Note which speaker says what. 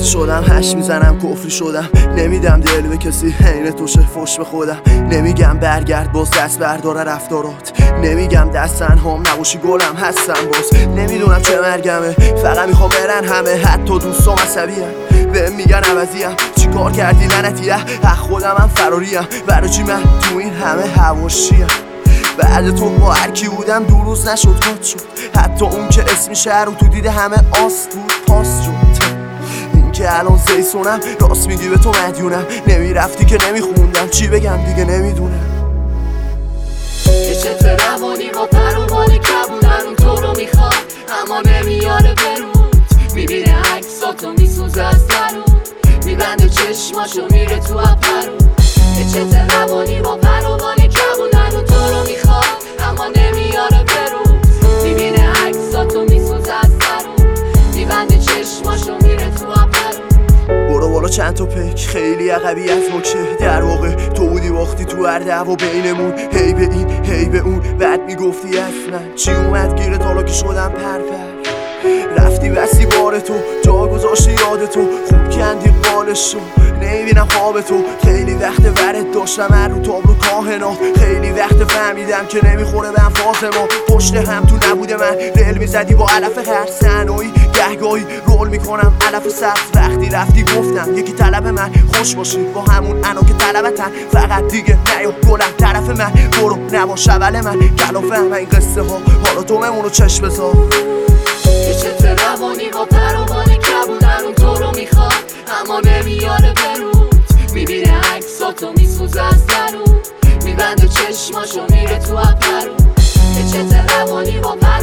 Speaker 1: شدم، هش میزنم کفری شدم، نمیدم دل به کسی حین توشه فش به خودم. نمیگم برگرد باز دست برداره رفتارات، نمیگم دست تنهام نباشی گلم هستم باز. نمیدونم چه مرگمه، فقط میخوام برن همه، حتی دوستام عصبیم بهم میگن عوضیم. چی کار کردی لعنتیه، حق خودمم فراریم، برای چی من تو این همه حواشیم؟ بعد تو با هرکی بودم دو روز نشد قد شد، حتی اون که اسم شهر رو تو دیده همه آس بود پاس شد. این که الان زیسونم راست میگی به تو مدیونم، نمیرفتی که نمیخوندم چی بگم دیگه نمیدونم.
Speaker 2: یه چت روانی با پروانه کبونن اون تو رو میخواد اما نمیاره برود، میبینه عکساتو میسوزه از درون، میبنده چشماشو میره تو اپرون. یه چت روانی با پروانه کبونن اون تو رو میخواد اما نمیاره برود، میبینه عکساتو میسوزه از درون، میبنده چشماشو میره تو اپرون.
Speaker 1: برو بالا چند تا پک خیلی عقبی از ما که در واقع تو بودی وقتی تو هر دعوا بینمون هی به این هی به اون بعد میگفتی اصلا چی اومد گیرت حالا که شدم پرپر. رفتی بستی بار تو جا گذاشتی یاد تو، خوب کندی قالشو نمیبینم خواب تو. خیلی وقت ورد داشتم هر رو تابلو کاهنات، خیلی وقت فهمیدم که نمیخوره به انفاس ما. پشت هم تو نبوده من رل میزدی با علف هر صحنه‌ای، گهگاهی رول میکنم علف سبز. وقتی رفتی گفتم یکی طلب من خوش باشی با همون انا که طلبتن، فقط دیگه نیا گلم طرف من، برو نباش اول من کلافم این قصه ها، حالا تو ممونو چشم بذار.
Speaker 2: یه چت روانی با پروانه کبونن اون تو رو میخواد اما نمیاره برود، میبینه عکساتو میسوزه از درون، میبنده چشماشو میره تو اپرون. یه چت روانی با